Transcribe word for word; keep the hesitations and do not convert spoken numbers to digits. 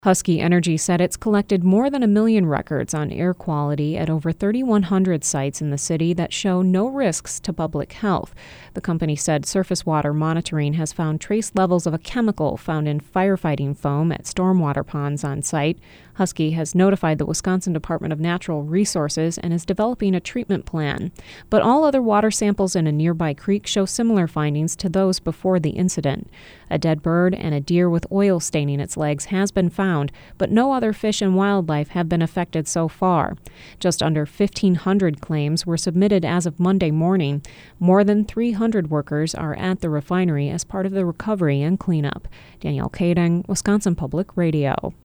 Husky Energy said it's collected more than a million records on air quality at over thirty-one hundred sites in the city that show no risks to public health. The company said surface water monitoring has found trace levels of a chemical found in firefighting foam at stormwater ponds on site. Husky has notified the Wisconsin Department of Natural Resources and is developing a treatment plan. But all other water samples in a nearby creek show similar findings to those before the incident. A dead bird and a deer with oil staining its legs has been found, but no other fish and wildlife have been affected so far. Just under fifteen hundred claims were submitted as of Monday morning. More than three hundred workers are at the refinery as part of the recovery and cleanup. Danielle Kading, Wisconsin Public Radio.